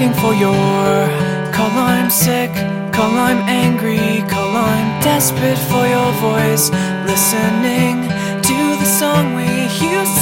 waiting for your call. I'm sick, call. I'm angry, call. I'm desperate for your voice, listening to the song we used to